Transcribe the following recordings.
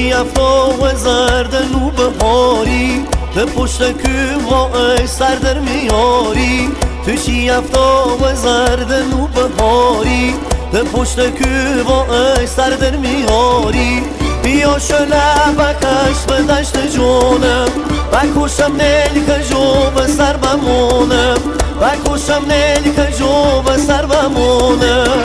توشی افتا و زردن و بهاری به پشت کوه سر در میاری توشی افتا و زردن و بهاری به پشت کوه سر در میاری بیا شله بکش به دشت جونم بکشم نیل که جو به سر بمونم بکشم نیل که جو به سر بمونم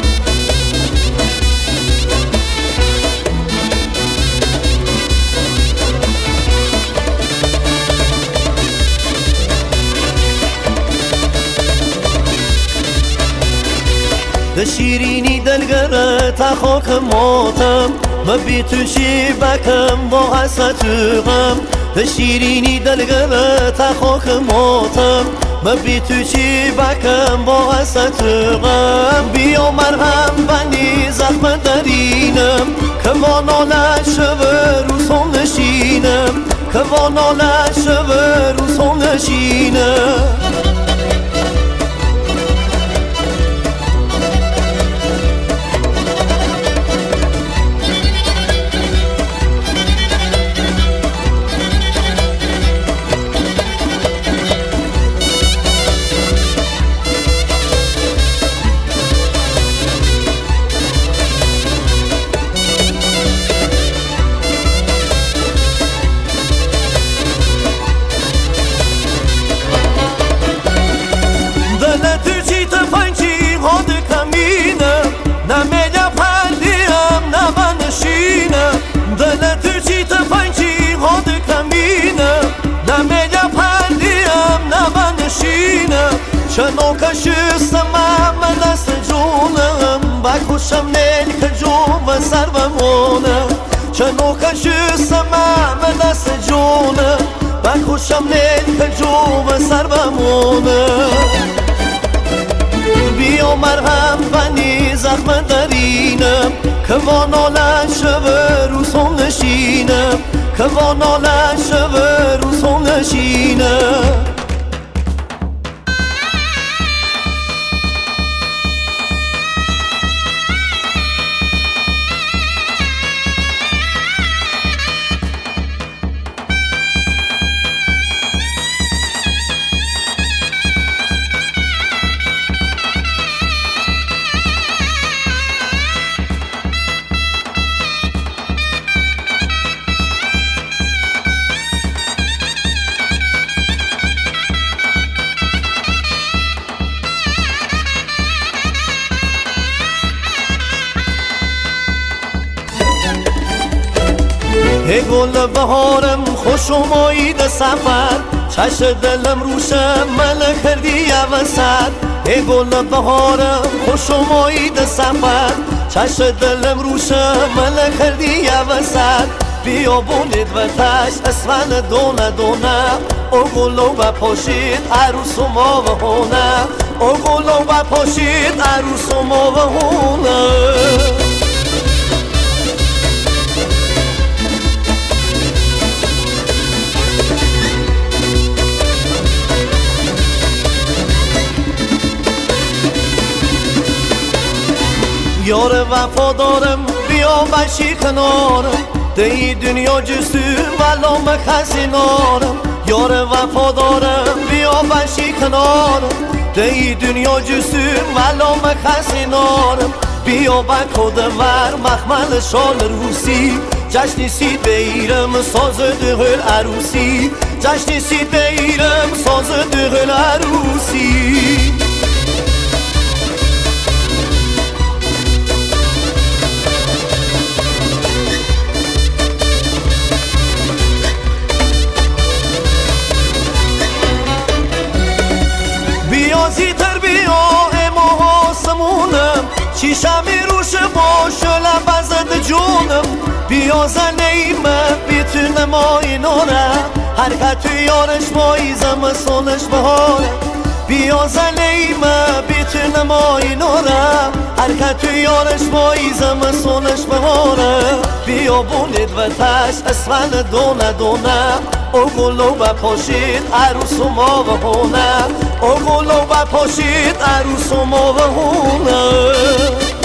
ده شیرینی دلگره تا خاک ماتم مبی توشی بکم با حسد غم ده شیرینی دلگره تا خاک ماتم مبی توشی بکم با حسد غم بیا مرهم بندی زخم درینم که واناله شوه رو سم نشینم که واناله شوه رو سم نشینم چنو کشستم من دست جونم بکشم نیل که جو و سر بمونم چنو کشستم من دست جونم بکشم نیل که جو و سر بمونم بیا مرهم بندی زخم درینم که واناله شوه رو سم نشینم که واناله شوه رو سم نشینم ای گل بهارم خوش اومید سفر چش دلم روشم من کردی وسط ای گل بهارم خوش اومید سفر چش دلم روشم من کردی وسط بیا بونید و تش اسفن دونه دونه او گلو و پاشید عروس و ما و هونه او گلو و پاشید عروس و ما و هونه یار وفادارم بیا بشی کنارم دی دنیا جستو ولام خزینارم یار وفادارم بیا بشی کنارم دی دنیا جستو ولام خزینارم بیا بکودور مخمل شال روسی جشنی سید بیرم ساز دغل عروسی جشنی سید بیرم ساز دغل عروسی زیتر بیا امو سمونم چیشمی روش باش لبزد جونم بیا زنیمه بیتونم آیناره حرکت یارش مایزم سالش بهاره بیا زنیمه بیتونم آیناره حرکت یارش مایزم سالش بهاره بیا بونید و تش اسفن دونه دونه او گلو و پاشید عروس و ما و هونه او گلو و پاشید عروس و ما و هونه